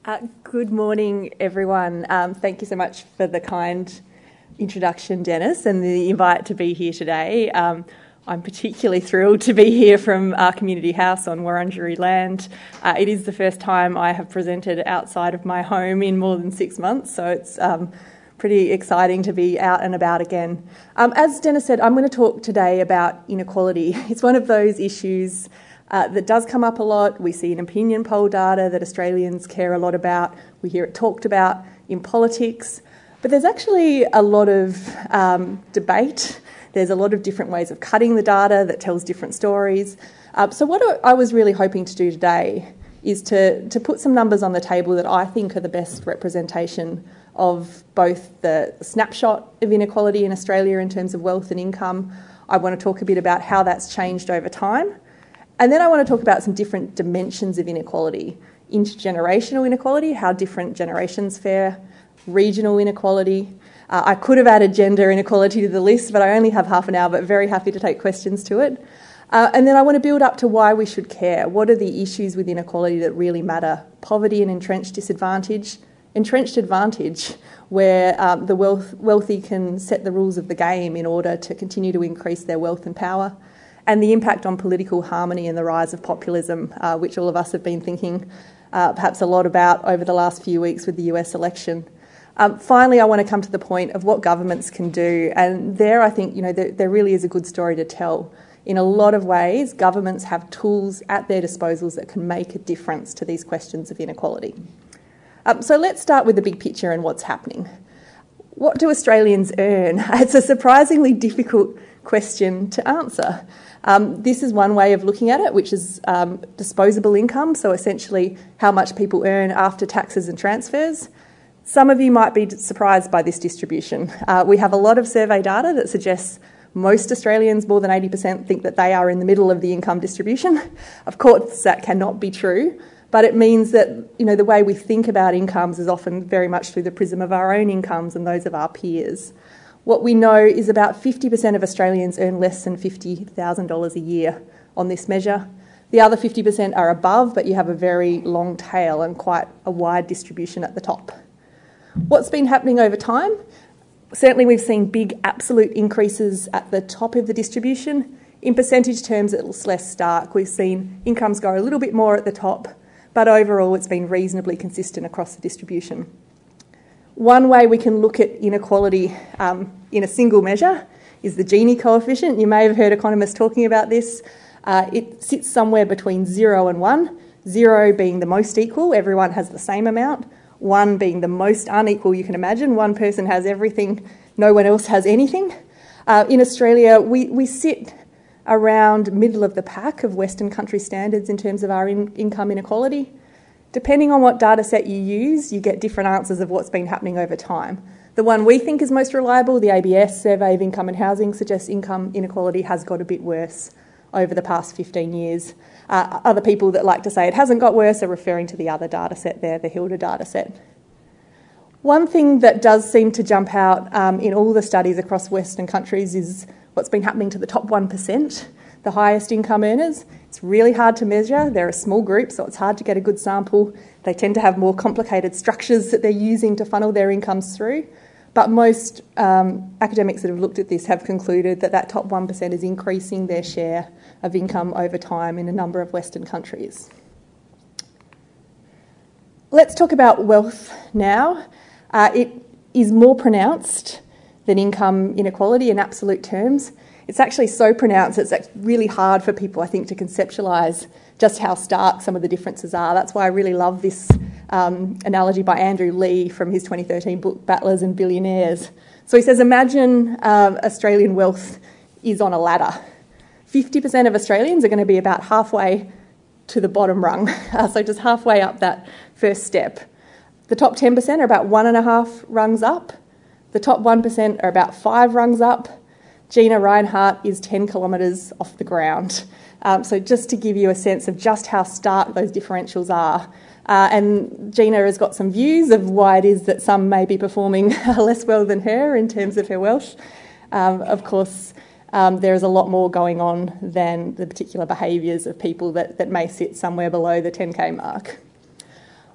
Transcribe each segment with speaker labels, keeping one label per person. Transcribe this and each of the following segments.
Speaker 1: Good morning, everyone. Thank you so much for the kind introduction, Dennis, and the invite to be here today. I'm particularly thrilled to be here from our community house on Wurundjeri land. It is the first time I have presented outside of my home in more than 6 months, so it's pretty exciting to be out and about again. As Dennis said, I'm going to talk today about inequality. It's one of those issues that does come up a lot. We see in opinion poll data that Australians care a lot about. We hear it talked about in politics. But there's actually a lot of debate. There's a lot of different ways of cutting the data that tells different stories. So what I was really hoping to do today is to put some numbers on the table that I think are the best representation of both the snapshot of inequality in Australia in terms of wealth and income. I want to talk a bit about how that's changed over time. And then I want to talk about some different dimensions of inequality. Intergenerational inequality, how different generations fare, regional inequality. I could have added gender inequality to the list, but I only have half an hour, but very happy to take questions to it. And then I want to build up to why we should care. What are the issues with inequality that really matter? Poverty and entrenched disadvantage. Entrenched advantage, where the wealthy can set the rules of the game in order to continue to increase their wealth and power. And the impact on political harmony and the rise of populism, which all of us have been thinking perhaps a lot about over the last few weeks with the US election. Finally, I want to come to the point of what governments can do. And there I think, there really is a good story to tell. In a lot of ways, governments have tools at their disposals that can make a difference to these questions of inequality. So let's start with the big picture and what's happening. What do Australians earn? It's a surprisingly difficult question to answer. This is one way of looking at it, which is disposable income, so essentially how much people earn after taxes and transfers. Some of you might be surprised by this distribution. We have a lot of survey data that suggests most Australians, more than 80%, think that they are in the middle of the income distribution. Of course, that cannot be true, but it means that the way we think about incomes is often very much through the prism of our own incomes and those of our peers. What we know is about 50% of Australians earn less than $50,000 a year on this measure. The other 50% are above, but you have a very long tail and quite a wide distribution at the top. What's been happening over time? Certainly we've seen big absolute increases at the top of the distribution. In percentage terms, it's less stark. We've seen incomes go a little bit more at the top, but overall it's been reasonably consistent across the distribution. One way we can look at inequality in a single measure is the Gini coefficient. You may have heard economists talking about this. It sits somewhere between 0 and 1, 0 being the most equal, everyone has the same amount, 1 being the most unequal you can imagine. One person has everything, no one else has anything. In Australia, we sit around middle of the pack of Western country standards in terms of our income inequality. Depending on what data set you use, you get different answers of what's been happening over time. The one we think is most reliable, the ABS Survey of Income and Housing, suggests income inequality has got a bit worse over the past 15 years. Other people that like to say it hasn't got worse are referring to the other data set there, the Hilda data set. One thing that does seem to jump out in all the studies across Western countries is what's been happening to the top 1%, the highest income earners. It's really hard to measure. They're a small group, so it's hard to get a good sample. They tend to have more complicated structures that they're using to funnel their incomes through. But most academics that have looked at this have concluded that that top 1% is increasing their share of income over time in a number of Western countries. Let's talk about wealth now. It is more pronounced than income inequality in absolute terms. It's actually so pronounced it's really hard for people, I think, to conceptualise just how stark some of the differences are. That's why I really love this analogy by Andrew Lee from his 2013 book, Battlers and Billionaires. So he says, imagine Australian wealth is on a ladder. 50% of Australians are going to be about halfway to the bottom rung, so just halfway up that first step. The top 10% are about 1.5 rungs up. The top 1% are about 5 rungs up. Gina Rinehart is 10 kilometres off the ground. So just to give you a sense of just how stark those differentials are. And Gina has got some views of why it is that some may be performing less well than her in terms of her wealth. Of course, there is a lot more going on than the particular behaviours of people that may sit somewhere below the 10k mark.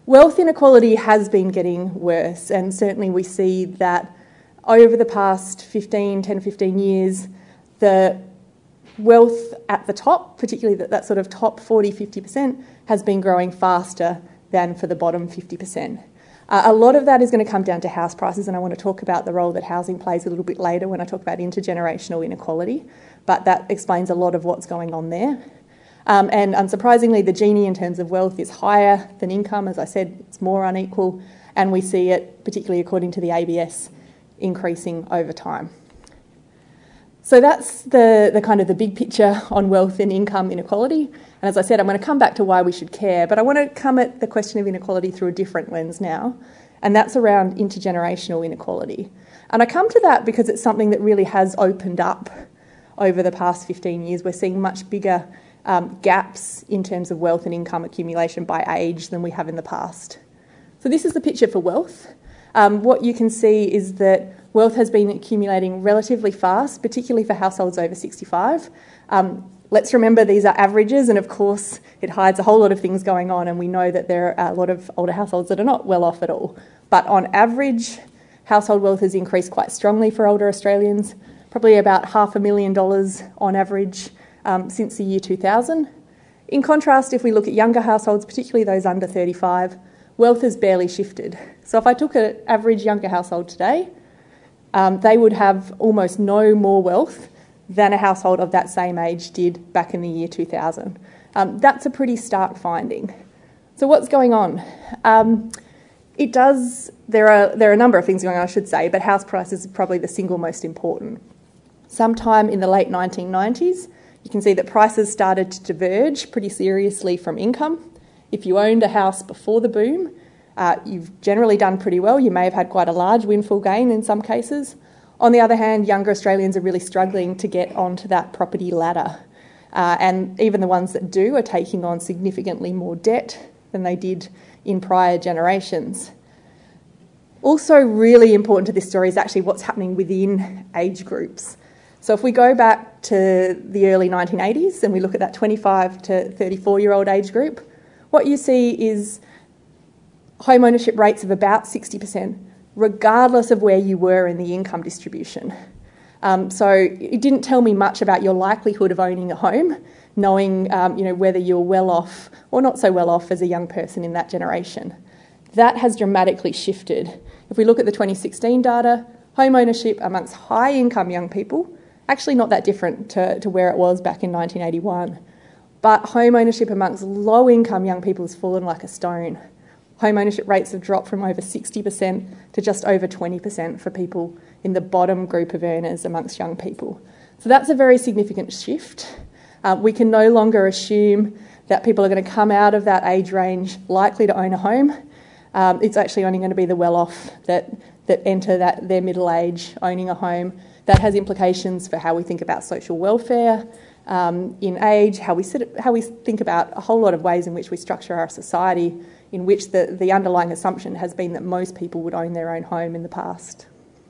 Speaker 1: Wealth inequality has been getting worse, and certainly we see that over the past 10 to 15 years, the wealth at the top, particularly that sort of top 40, 50%, has been growing faster than for the bottom 50%. A lot of that is going to come down to house prices, and I want to talk about the role that housing plays a little bit later when I talk about intergenerational inequality, but that explains a lot of what's going on there. And unsurprisingly, the Gini in terms of wealth is higher than income. As I said, it's more unequal, and we see it, particularly according to the ABS, increasing over time. So that's the kind of the big picture on wealth and income inequality. And as I said, I'm going to come back to why we should care, but I want to come at the question of inequality through a different lens now, and that's around intergenerational inequality. And I come to that because it's something that really has opened up over the past 15 years. We're seeing much bigger gaps in terms of wealth and income accumulation by age than we have in the past. So this is the picture for wealth. What you can see is that wealth has been accumulating relatively fast, particularly for households over 65. Let's remember these are averages, and of course it hides a whole lot of things going on, and we know that there are a lot of older households that are not well off at all. But on average, household wealth has increased quite strongly for older Australians, probably about $500,000 on average since the year 2000. In contrast, if we look at younger households, particularly those under 35, wealth has barely shifted. So if I took an average younger household today, they would have almost no more wealth than a household of that same age did back in the year 2000. That's a pretty stark finding. So what's going on? There are a number of things going on, I should say, but house prices are probably the single most important. Sometime in the late 1990s, you can see that prices started to diverge pretty seriously from income. If you owned a house before the boom, you've generally done pretty well. You may have had quite a large windfall gain in some cases. On the other hand, younger Australians are really struggling to get onto that property ladder. And even the ones that do are taking on significantly more debt than they did in prior generations. Also really important to this story is actually what's happening within age groups. So if we go back to the early 1980s and we look at that 25 to 34-year-old age group, what you see is home ownership rates of about 60%, regardless of where you were in the income distribution. So it didn't tell me much about your likelihood of owning a home, knowing whether you're well off or not so well off as a young person in that generation. That has dramatically shifted. If we look at the 2016 data, home ownership amongst high-income young people, actually not that different to where it was back in 1981. But home ownership amongst low-income young people has fallen like a stone. Home ownership rates have dropped from over 60% to just over 20% for people in the bottom group of earners amongst young people. So that's a very significant shift. We can no longer assume that people are going to come out of that age range likely to own a home. It's actually only going to be the well-off that enter their middle age owning a home. That has implications for how we think about social welfare in age, how we think about a whole lot of ways in which we structure our society, in which the underlying assumption has been that most people would own their own home in the past.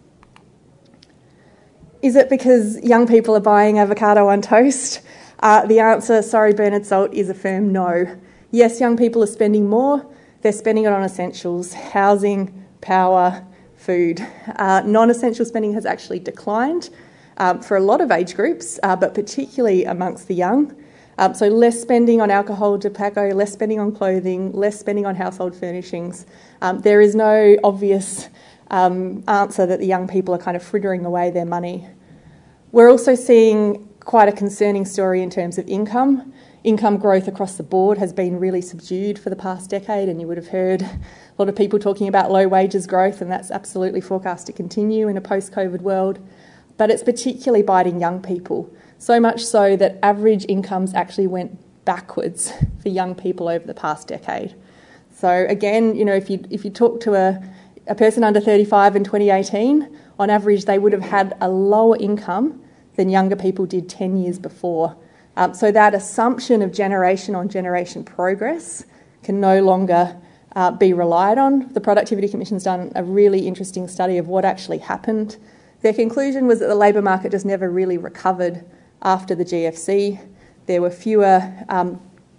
Speaker 1: Is it because young people are buying avocado on toast? The answer, sorry Bernard Salt, is a firm no. Yes, young people are spending more. They're spending it on essentials, housing, power, food. Non-essential spending has actually declined for a lot of age groups, but particularly amongst the young. So less spending on alcohol, tobacco, less spending on clothing, less spending on household furnishings. There is no obvious answer that the young people are kind of frittering away their money. We're also seeing quite a concerning story in terms of income. Income growth across the board has been really subdued for the past decade, and you would have heard a lot of people talking about low wages growth, and that's absolutely forecast to continue in a post-COVID world. But it's particularly biting young people, so much so that average incomes actually went backwards for young people over the past decade. So again, if you talk to a person under 35 in 2018, on average they would have had a lower income than younger people did 10 years before. So that assumption of generation on generation progress can no longer be relied on. The Productivity Commission's done a really interesting study of what actually happened. Their conclusion was that the labour market just never really recovered after the GFC. There were fewer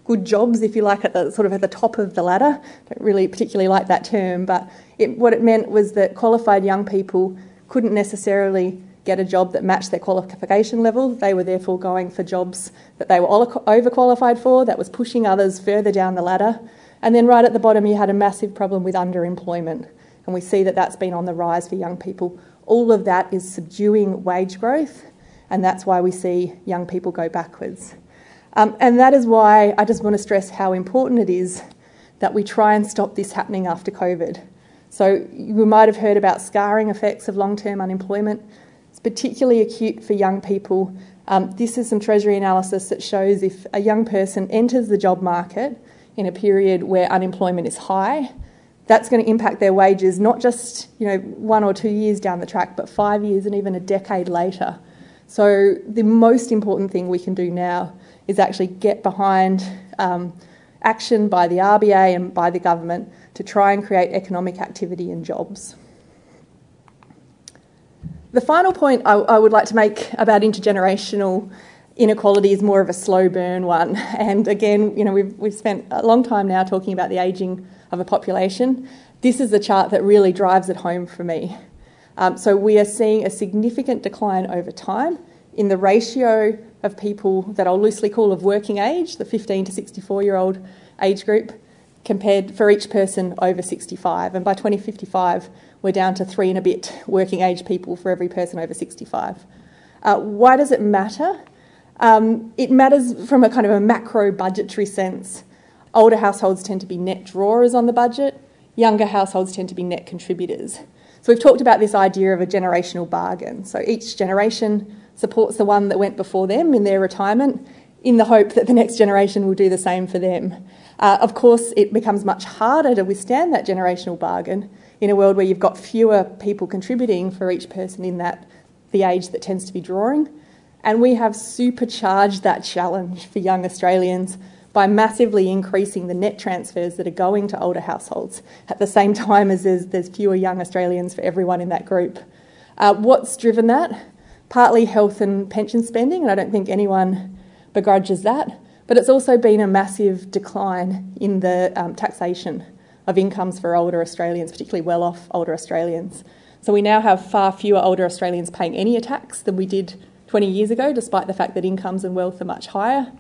Speaker 1: good jobs, if you like, at the top of the ladder. Don't really particularly like that term, but what it meant was that qualified young people couldn't necessarily get a job that matched their qualification level. They were therefore going for jobs that they were overqualified for, that was pushing others further down the ladder. And then right at the bottom, you had a massive problem with underemployment. And we see that that's been on the rise for young people. All of that is subduing wage growth, and that's why we see young people go backwards. And that is why I just want to stress how important it is that we try and stop this happening after COVID. So you might have heard about scarring effects of long-term unemployment. It's particularly acute for young people. This is some Treasury analysis that shows if a young person enters the job market in a period where unemployment is high, that's going to impact their wages not just 1 or 2 years down the track, but 5 years and even a decade later. So the most important thing we can do now is actually get behind action by the RBA and by the government to try and create economic activity and jobs. The final point I would like to make about intergenerational inequality is more of a slow burn one. And again, we've spent a long time now talking about the ageing of a population. This is the chart that really drives it home for me. So we are seeing a significant decline over time in the ratio of people that I'll loosely call of working age, the 15 to 64-year-old age group, compared for each person over 65. And by 2055, we're down to 3 and a bit working age people for every person over 65. Why does it matter? It matters from a kind of a macro budgetary sense. Older households tend to be net drawers on the budget. Younger households tend to be net contributors. So we've talked about this idea of a generational bargain. So each generation supports the one that went before them in their retirement in the hope that the next generation will do the same for them. Of course, it becomes much harder to withstand that generational bargain in a world where you've got fewer people contributing for each person in the age that tends to be drawing. And we have supercharged that challenge for young Australians by massively increasing the net transfers that are going to older households at the same time as there's fewer young Australians for everyone in that group. What's driven that? Partly health and pension spending, and I don't think anyone begrudges that, but it's also been a massive decline in the taxation of incomes for older Australians, particularly well-off older Australians. So we now have far fewer older Australians paying any tax than we did 20 years ago, despite the fact that incomes and wealth are much higher.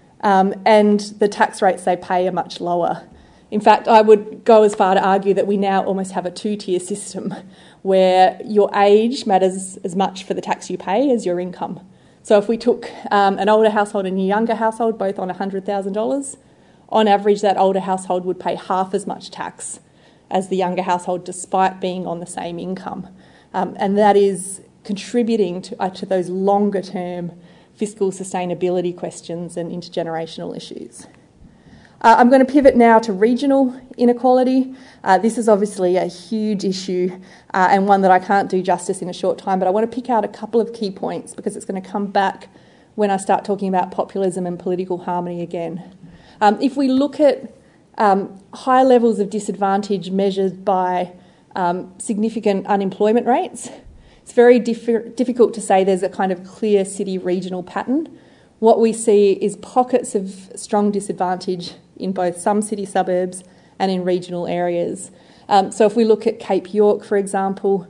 Speaker 1: And the tax rates they pay are much lower. In fact, I would go as far to argue that we now almost have a two-tier system where your age matters as much for the tax you pay as your income. So if we took an older household and a younger household, both on $100,000, on average that older household would pay half as much tax as the younger household despite being on the same income. And that is contributing to those longer-term fiscal sustainability questions and intergenerational issues. I'm going to pivot now to regional inequality. This is obviously a huge issue and one that I can't do justice in a short time, but I want to pick out a couple of key points because it's going to come back when I start talking about populism and political harmony again. If we look at high levels of disadvantage measured by significant unemployment rates, it's very difficult to say there's a kind of clear city regional pattern. What we see is pockets of strong disadvantage in both some city suburbs and in regional areas. So if we look at Cape York, for example,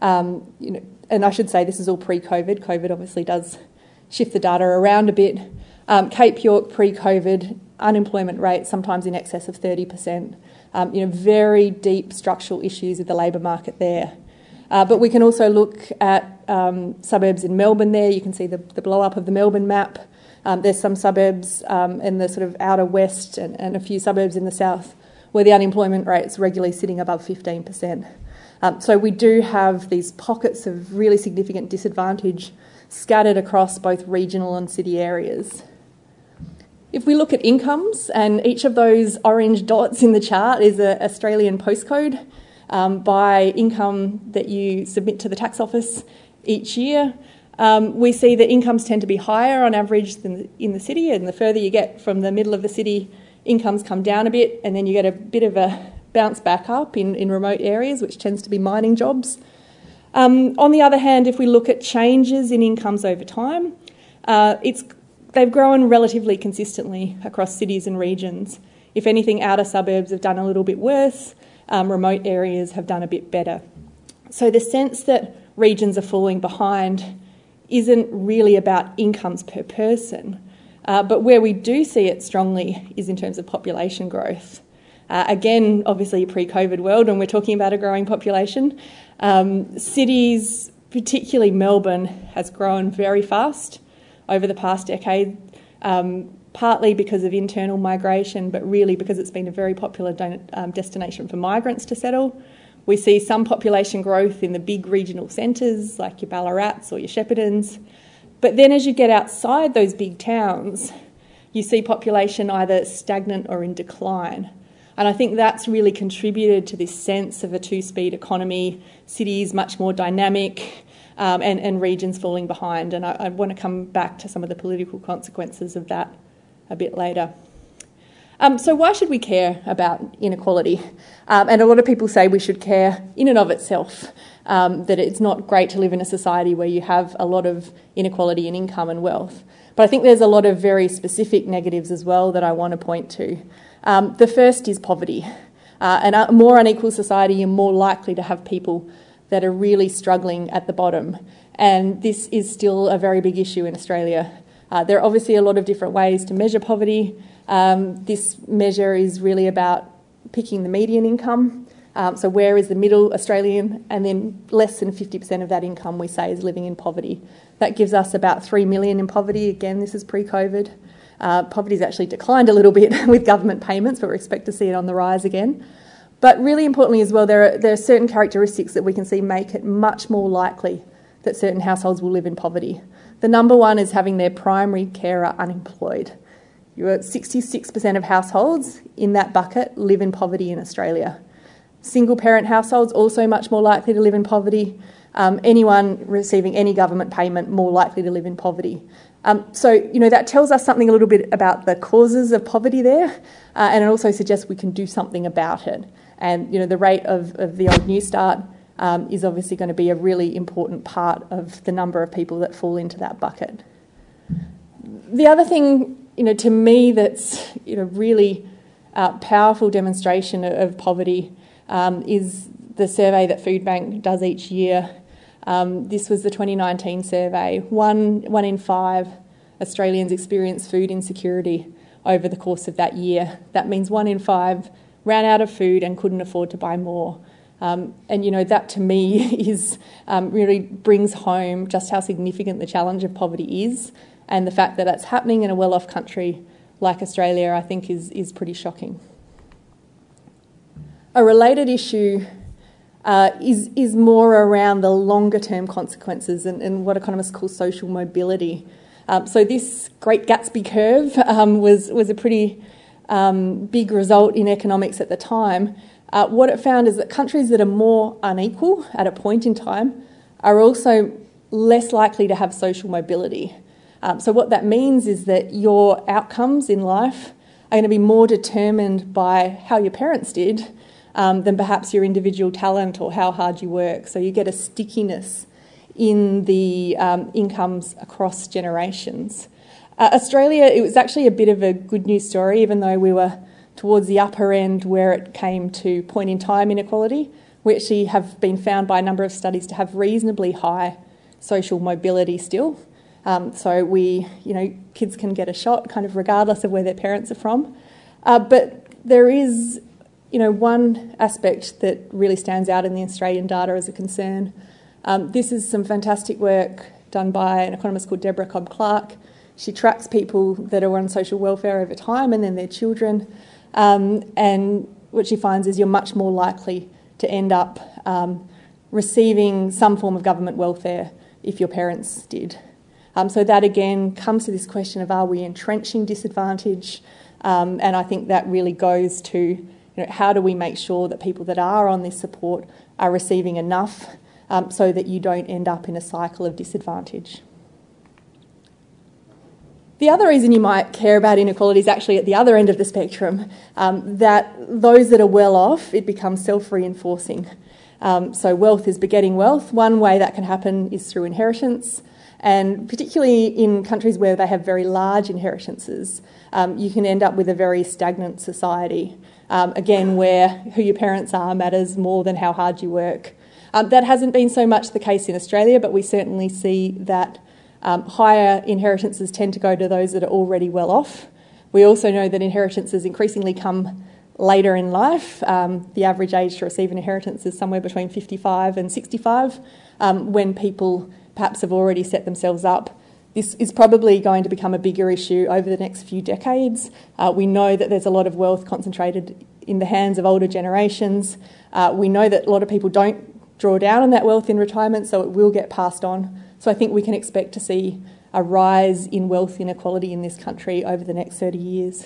Speaker 1: and I should say this is all pre-COVID. COVID obviously does shift the data around a bit. Cape York pre-COVID, unemployment rate sometimes in excess of 30%. Very deep structural issues with the labour market there. But we can also look at suburbs in Melbourne there. You can see the blow-up of the Melbourne map. There's some suburbs in the sort of outer west and a few suburbs in the south where the unemployment rate's regularly sitting above 15%. So we do have these pockets of really significant disadvantage scattered across both regional and city areas. If we look at incomes, and each of those orange dots in the chart is an Australian postcode, by income that you submit to the tax office each year, we see that incomes tend to be higher on average than in the city, and the further you get from the middle of the city, incomes come down a bit, and then you get a bit of a bounce back up in remote areas, which tends to be mining jobs. On the other hand, if we look at changes in incomes over time, it's they've grown relatively consistently across cities and regions. If anything, outer suburbs have done a little bit worse, remote areas have done a bit better. So the sense that regions are falling behind isn't really about incomes per person, but where we do see it strongly is in terms of population growth. Again, obviously a pre-COVID world when we're talking about a growing population. Cities, particularly Melbourne, has grown very fast over the past decade, partly because of internal migration, but really because it's been a very popular destination for migrants to settle. We see some population growth in the big regional centres like your Ballarats or your Sheppartons. But then as you get outside those big towns, you see population either stagnant or in decline. And I think that's really contributed to this sense of a two-speed economy, cities much more dynamic, and regions falling behind. And I want to come back to some of the political consequences of that a bit later. So why should we care about inequality? And a lot of people say we should care in and of itself, that it's not great to live in a society where you have a lot of inequality in income and wealth. But I think there's a lot of very specific negatives as well that I want to point to. The first is poverty. And a more unequal society, you're more likely to have people that are really struggling at the bottom. And this is still a very big issue in Australia. There are obviously a lot of different ways to measure poverty. This measure is really about picking the median income. So where is the middle Australian? And then less than 50% of that income we say is living in poverty. That gives us about 3 million in poverty. Again, this is pre-COVID. Poverty's actually declined a little bit with government payments, but we expect to see it on the rise again. But really importantly as well, there are certain characteristics that we can see make it much more likely that certain households will live in poverty. The number one is having their primary carer unemployed. 66% of households in that bucket live in poverty in Australia. Single parent households also much more likely to live in poverty. Anyone receiving any government payment more likely to live in poverty. So that tells us something a little bit about the causes of poverty there, and it also suggests we can do something about it. And the rate of the old Newstart is obviously going to be a really important part of the number of people that fall into that bucket. The other thing, to me, that's really powerful demonstration of poverty is the survey that Foodbank does each year. This was the 2019 survey. One in 5 Australians experience food insecurity over the course of that year. That means 1 in 5 ran out of food and couldn't afford to buy more. And that to me is really brings home just how significant the challenge of poverty is, and the fact that that's happening in a well-off country like Australia, I think, is pretty shocking. A related issue is more around the longer-term consequences and what economists call social mobility. So this Great Gatsby curve was a pretty big result in economics at the time. What it found is that countries that are more unequal at a point in time are also less likely to have social mobility. So what that means is that your outcomes in life are going to be more determined by how your parents did than perhaps your individual talent or how hard you work. So you get a stickiness in the incomes across generations. Australia, it was actually a bit of a good news story, even though we were towards the upper end where it came to point-in-time inequality. We actually have been found by a number of studies to have reasonably high social mobility still. So kids can get a shot kind of regardless of where their parents are from. But there is, one aspect that really stands out in the Australian data as a concern. This is some fantastic work done by an economist called Deborah Cobb-Clark. She tracks people that are on social welfare over time and then their children. And what she finds is you're much more likely to end up receiving some form of government welfare if your parents did. So that again comes to this question of, are we entrenching disadvantage? And I think that really goes to how do we make sure that people that are on this support are receiving enough so that you don't end up in a cycle of disadvantage. The other reason you might care about inequality is actually at the other end of the spectrum, that those that are well off, it becomes self-reinforcing. So wealth is begetting wealth. One way that can happen is through inheritance. And particularly in countries where they have very large inheritances, you can end up with a very stagnant society. Again, where who your parents are matters more than how hard you work. That hasn't been so much the case in Australia, but we certainly see that higher inheritances tend to go to those that are already well off. We also know that inheritances increasingly come later in life. The average age to receive an inheritance is somewhere between 55 and 65, when people perhaps have already set themselves up. This is probably going to become a bigger issue over the next few decades. We know that there's a lot of wealth concentrated in the hands of older generations. We know that a lot of people don't draw down on that wealth in retirement, so it will get passed on. So I think we can expect to see a rise in wealth inequality in this country over the next 30 years.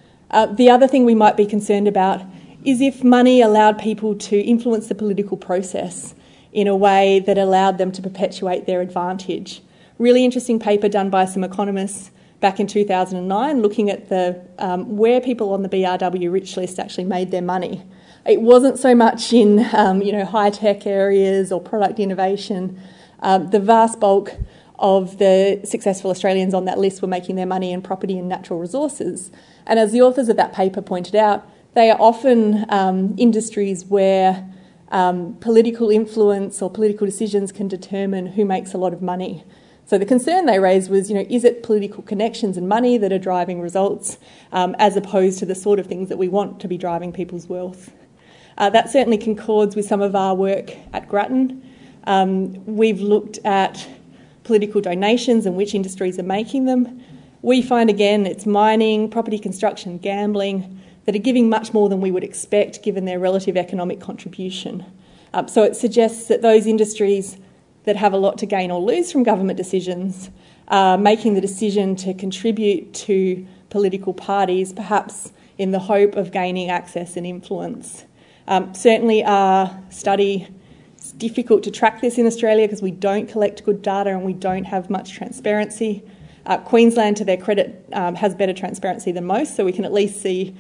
Speaker 1: The other thing we might be concerned about is if money allowed people to influence the political process in a way that allowed them to perpetuate their advantage. Really interesting paper done by some economists back in 2009 looking at the where people on the BRW rich list actually made their money. It wasn't so much in high-tech areas or product innovation. The vast bulk of the successful Australians on that list were making their money in property and natural resources. And as the authors of that paper pointed out, they are often industries where political influence or political decisions can determine who makes a lot of money. So the concern they raised was, is it political connections and money that are driving results as opposed to the sort of things that we want to be driving people's wealth? That certainly concords with some of our work at Grattan. We've looked at political donations and which industries are making them. We find, again, it's mining, property construction, gambling, that are giving much more than we would expect given their relative economic contribution. So it suggests that those industries that have a lot to gain or lose from government decisions are making the decision to contribute to political parties, perhaps in the hope of gaining access and influence. Certainly our study, it's difficult to track this in Australia because we don't collect good data and we don't have much transparency. Queensland, to their credit, has better transparency than most, so we can at least see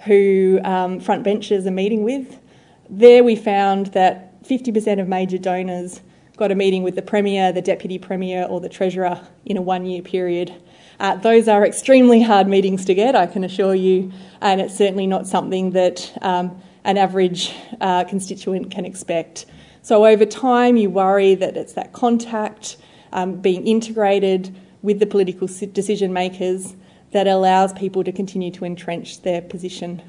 Speaker 1: who front benchers are meeting with. There we found that 50% of major donors got a meeting with the Premier, the Deputy Premier or the Treasurer in a one-year period. Those are extremely hard meetings to get, I can assure you, and it's certainly not something that an average constituent can expect. So over time you worry that it's that contact being integrated with the political decision makers that allows people to continue to entrench their position.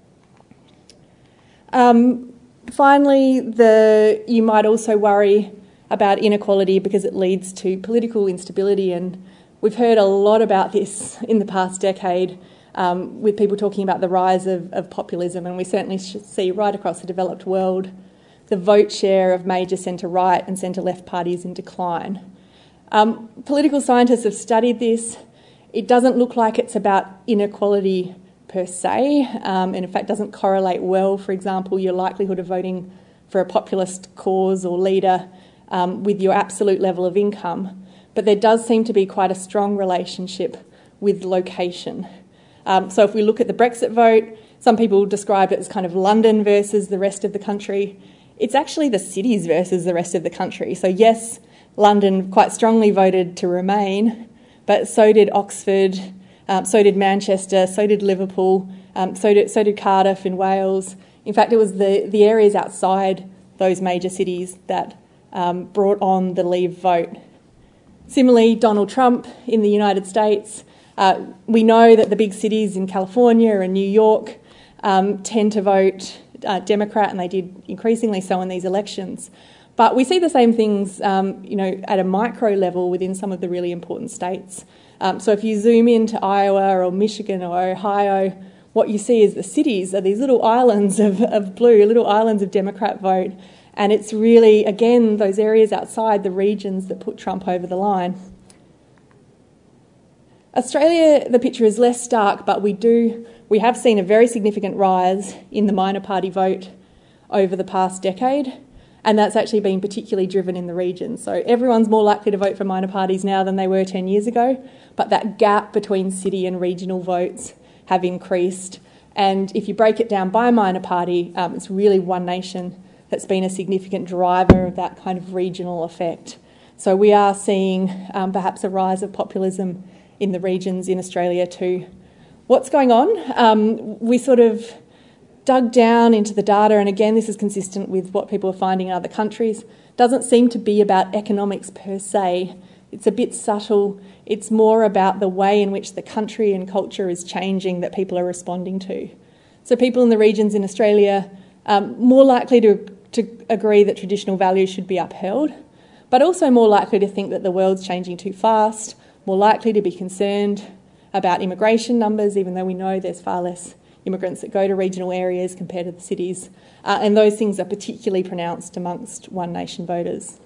Speaker 1: Finally, you might also worry about inequality because it leads to political instability, and we've heard a lot about this in the past decade with people talking about the rise of populism, and we certainly see right across the developed world the vote share of major centre-right and centre-left parties in decline. Political scientists have studied this. It doesn't look like it's about inequality per se, and in fact doesn't correlate well, for example, your likelihood of voting for a populist cause or leader with your absolute level of income. But there does seem to be quite a strong relationship with location. So if we look at the Brexit vote, some people describe it as kind of London versus the rest of the country. It's actually the cities versus the rest of the country. So yes, London quite strongly voted to remain, but so did Oxford, so did Manchester, so did Liverpool, so did Cardiff in Wales. In fact, it was the areas outside those major cities that brought on the Leave vote. Similarly, Donald Trump in the United States, we know that the big cities in California and New York tend to vote Democrat, and they did increasingly so in these elections. But we see the same things, at a micro level within some of the really important states. So if you zoom into Iowa or Michigan or Ohio, what you see is the cities are these little islands of blue, little islands of Democrat vote. And it's really, again, those areas outside the regions that put Trump over the line. Australia, the picture is less stark, but we have seen a very significant rise in the minor party vote over the past decade. And that's actually been particularly driven in the region. So everyone's more likely to vote for minor parties now than they were 10 years ago, but that gap between city and regional votes have increased. And if you break it down by minor party, it's really One Nation that's been a significant driver of that kind of regional effect. So we are seeing perhaps a rise of populism in the regions in Australia too. What's going on? We sort of dug down into the data, and again, this is consistent with what people are finding in other countries. Doesn't seem to be about economics per se. It's a bit subtle. It's more about the way in which the country and culture is changing that people are responding to. So people in the regions in Australia more likely to agree that traditional values should be upheld, but also more likely to think that the world's changing too fast, more likely to be concerned about immigration numbers, even though we know there's far less immigrants that go to regional areas compared to the cities, and those things are particularly pronounced amongst One Nation voters.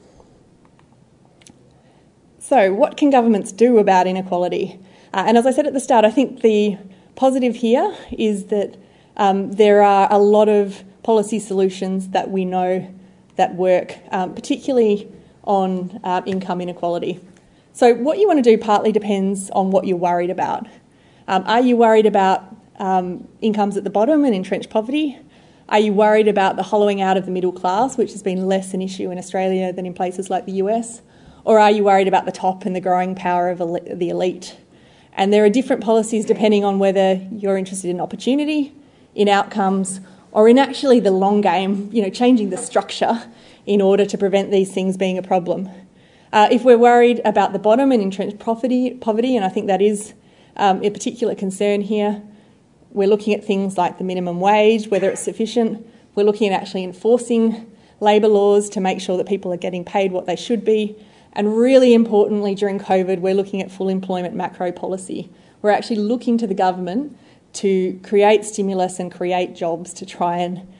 Speaker 1: So what can governments do about inequality? And as I said at the start, I think the positive here is that there are a lot of policy solutions that we know that work, particularly on income inequality. So what you want to do partly depends on what you're worried about. Are you worried about incomes at the bottom and entrenched poverty? Are you worried about the hollowing out of the middle class, which has been less an issue in Australia than in places like the US? Or are you worried about the top and the growing power of the elite? And there are different policies depending on whether you're interested in opportunity, in outcomes, or in actually the long game, changing the structure in order to prevent these things being a problem. If we're worried about the bottom and entrenched poverty, and I think that is a particular concern here, we're looking at things like the minimum wage, whether it's sufficient. We're looking at actually enforcing labour laws to make sure that people are getting paid what they should be. And really importantly, during COVID, we're looking at full employment macro policy. We're actually looking to the government to create stimulus and create jobs to try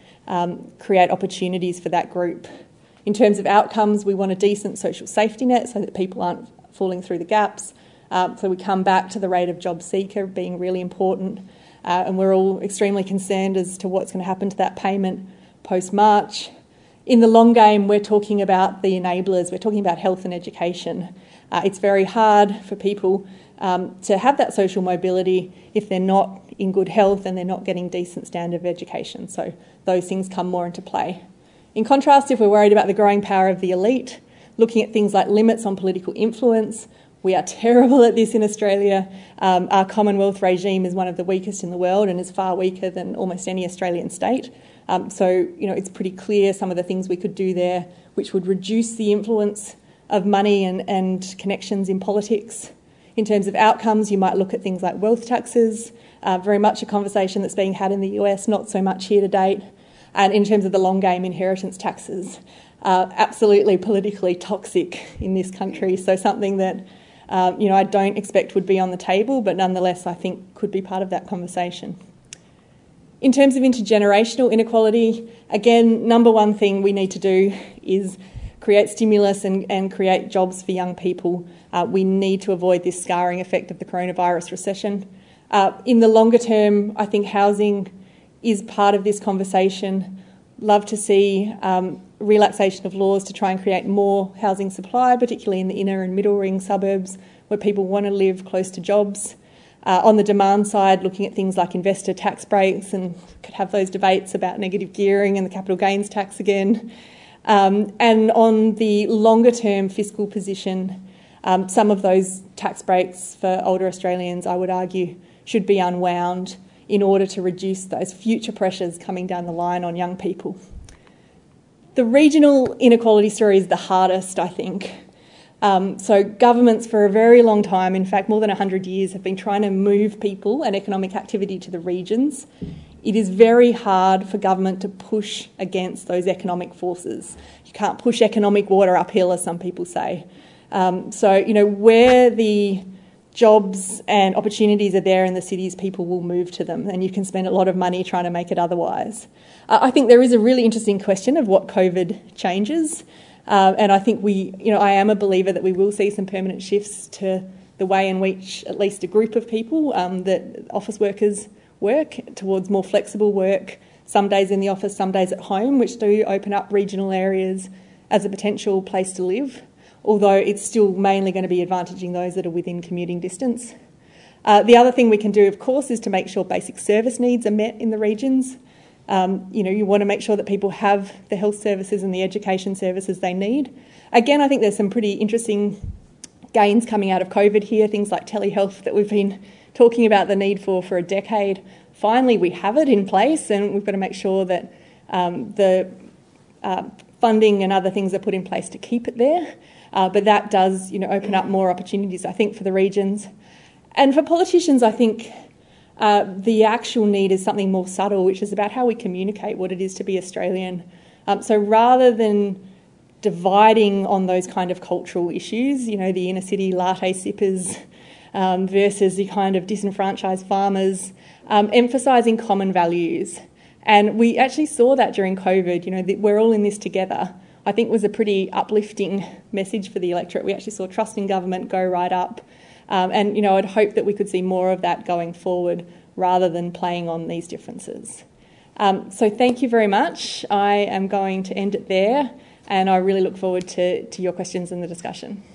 Speaker 1: and create opportunities for that group. In terms of outcomes, we want a decent social safety net so that people aren't falling through the gaps. So we come back to the rate of job seeker being really important. And we're all extremely concerned as to what's going to happen to that payment post-March. In the long game, we're talking about the enablers. We're talking about health and education. It's very hard for people to have that social mobility if they're not in good health and they're not getting decent standard of education. So those things come more into play. In contrast, if we're worried about the growing power of the elite, looking at things like limits on political influence, we are terrible at this in Australia. Our Commonwealth regime is one of the weakest in the world and is far weaker than almost any Australian state. So it's pretty clear some of the things we could do there, which would reduce the influence of money and connections in politics. In terms of outcomes, you might look at things like wealth taxes, very much a conversation that's being had in the US, not so much here to date. And in terms of the long game, inheritance taxes, absolutely politically toxic in this country. So something that I don't expect would be on the table, but nonetheless I think could be part of that conversation. In terms of intergenerational inequality, again, number one thing we need to do is create stimulus and create jobs for young people. We need to avoid this scarring effect of the coronavirus recession. In the longer term, I think housing is part of this conversation. Love to see relaxation of laws to try and create more housing supply, particularly in the inner and middle ring suburbs where people want to live close to jobs. On the demand side, looking at things like investor tax breaks, and could have those debates about negative gearing and the capital gains tax again. And on the longer term fiscal position, some of those tax breaks for older Australians, I would argue, should be unwound in order to reduce those future pressures coming down the line on young people. The regional inequality story is the hardest, I think. So governments for a very long time, in fact more than 100 years, have been trying to move people and economic activity to the regions. It is very hard for government to push against those economic forces. You can't push economic water uphill, as some people say. Where the jobs and opportunities are there in the cities, people will move to them, and you can spend a lot of money trying to make it otherwise. I think there is a really interesting question of what COVID changes. And I think I am a believer that we will see some permanent shifts to the way in which at least a group of people, that office workers work, towards more flexible work, some days in the office, some days at home, which do open up regional areas as a potential place to live, although it's still mainly going to be advantaging those that are within commuting distance. The other thing we can do, of course, is to make sure basic service needs are met in the regions. You want to make sure that people have the health services and the education services they need. Again, I think there's some pretty interesting gains coming out of COVID here, things like telehealth that we've been talking about the need for a decade. Finally, we have it in place, and we've got to make sure that the funding and other things are put in place to keep it there. But that does, open up more opportunities, I think, for the regions. And for politicians, I think the actual need is something more subtle, which is about how we communicate what it is to be Australian. So rather than dividing on those kind of cultural issues, the inner city latte sippers versus the kind of disenfranchised farmers, emphasising common values. And we actually saw that during COVID, that we're all in this together. I think was a pretty uplifting message for the electorate. We actually saw trust in government go right up. And I'd hope that we could see more of that going forward rather than playing on these differences. So thank you very much. I am going to end it there, and I really look forward to your questions and the discussion.